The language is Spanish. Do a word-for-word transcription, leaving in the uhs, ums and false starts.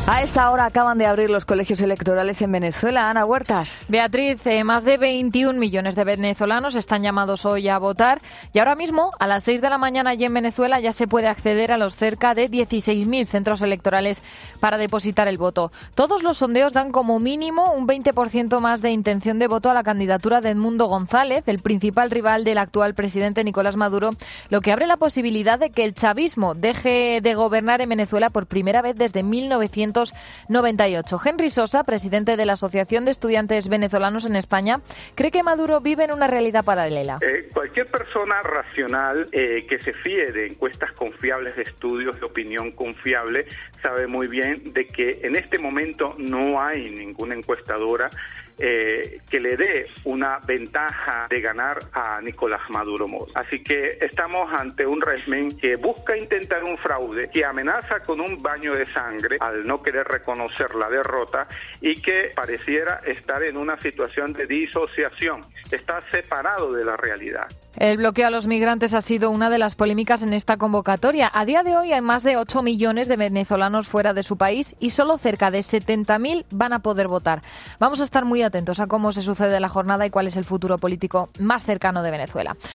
A esta hora acaban de abrir los colegios electorales en Venezuela. Ana Huertas. Beatriz, eh, más de veintiún millones de venezolanos están llamados hoy a votar y ahora mismo, a las seis de la mañana allí en Venezuela, ya se puede acceder a los cerca de dieciséis mil centros electorales para depositar el voto. Todos los sondeos dan como mínimo un veinte por ciento más de intención de voto a la candidatura de Edmundo González, el principal rival del actual presidente Nicolás Maduro, lo que abre la posibilidad de que el chavismo deje de gobernar en Venezuela por primera vez desde mil novecientos noventa y ocho. Henry Sosa, presidente de la Asociación de Estudiantes Venezolanos en España, cree que Maduro vive en una realidad paralela. Eh, cualquier persona racional eh, que se fíe de encuestas confiables, de estudios de opinión confiable, sabe muy bien de que en este momento no hay ninguna encuestadora eh, que le dé una ventaja de ganar a Nicolás Maduro Moro. Así que estamos ante un régimen que busca intentar un fraude, que amenaza con un baño de sangre al no querer reconocer la derrota y que pareciera estar en una situación de disociación. Está separado de la realidad. El bloqueo a los migrantes ha sido una de las polémicas en esta convocatoria. A día de hoy hay más de ocho millones de venezolanos fuera de su país y solo cerca de setenta mil van a poder votar. Vamos a estar muy atentos a cómo se sucede la jornada y cuál es el futuro político más cercano de Venezuela.